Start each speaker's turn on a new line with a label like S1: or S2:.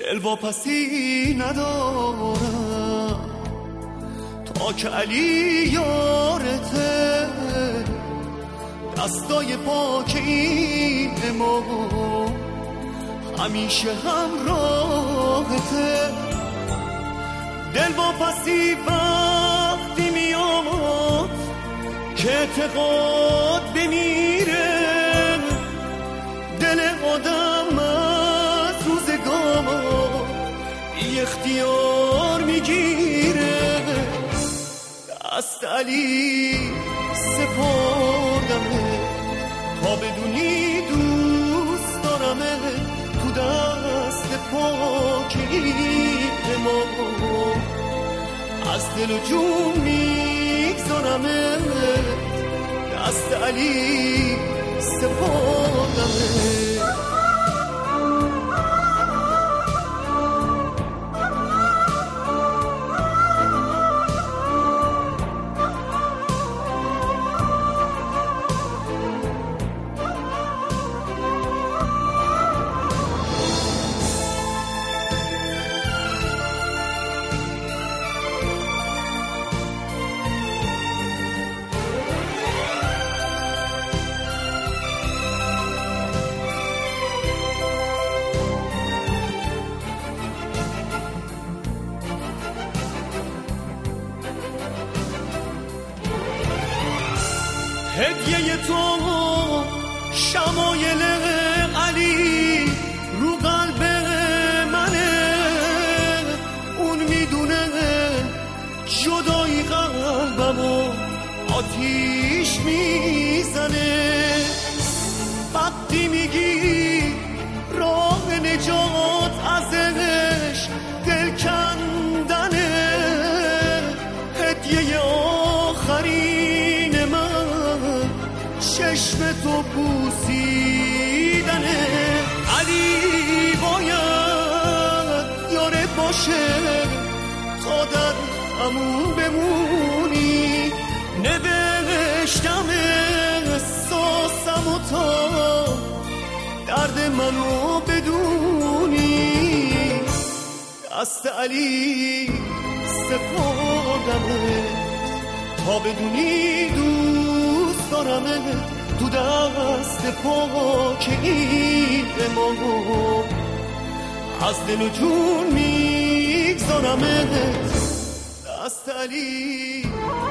S1: دل واپسی ندارم تا که علی یارته، دستای پاک این ما همیشه همراهته. دل واپسی وقتی میاد که اعتقاد بمیره، دل آدم از روزگار بی اختیار میگیره. دست علی سپردمه تا بدونی دوست دارمه، تو دست پاکی ما از دل و جون میگذارمه. دست علی سپردمه. هدیه تو شمایل علی رو قلب منه، اون میدونه جدایی قلبمو آتیش میزنه. وقتی میگی راه نجات ازش دل کندنه، هدیه آخرین من چشم تو بوسیدنه. علی باید یاره باشه تا در همون بمونی، نوشتم احساسم و تا درد منو بدونی. دست علی سپردمه تا بدونی دوست دارمه، تو دست پاک این ما از دل و جون میگذارمه. دست علی